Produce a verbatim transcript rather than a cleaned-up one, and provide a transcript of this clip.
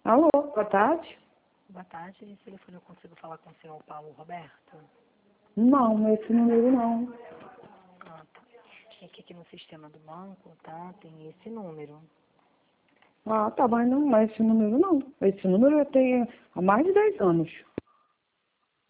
Alô, boa tarde? Boa tarde, esse telefone eu consigo falar com o senhor Paulo Roberto? Não, esse número não. Ah, tá. É que aqui no sistema do banco, tá? Tem esse número. Ah, tá, mas não é esse número não. Esse número eu tenho há mais de dez anos.